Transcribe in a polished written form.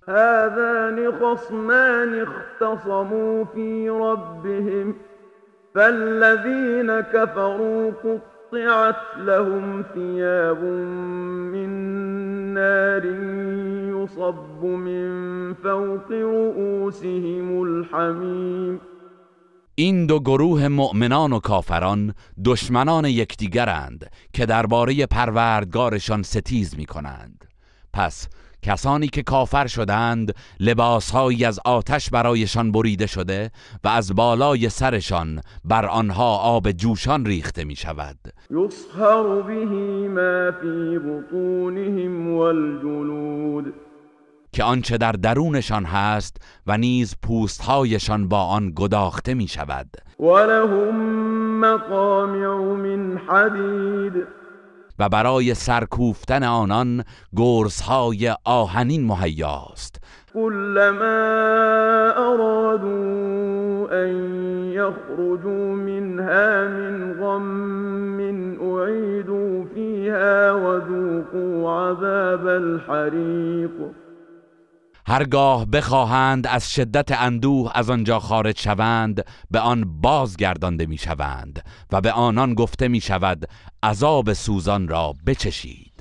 هذان خصمان اختصموا في ربهم فالذين كفروا قطعت لهم ثياب من نار يصب من فوق رؤوسهم الحمیم. این دو گروه مؤمنان و کافران دشمنان یکدیگرند که درباره پروردگارشان ستیز می کنند. پس کسانی که کافر شدند لباسهایی از آتش برایشان بریده شده و از بالای سرشان بر آنها آب جوشان ریخته می شود. یصهر به ما فی بطونهم والجلود، که آنچه در درونشان هست و نیز پوستهایشان با آن گداخته می شود. ولهم مقامع من حدید، و برای سرکوفتن آنان گرزهای آهنین مهیاست. كلما ارادوا ان يخرجوا منها من غم اعيدوا فيها وذوقوا عذاب الحريق. هرگاه بخواهند از شدت اندوه از آنجا خارج شوند به آن بازگردانده می شوند و به آنان گفته می شود عذاب سوزان را بچشید.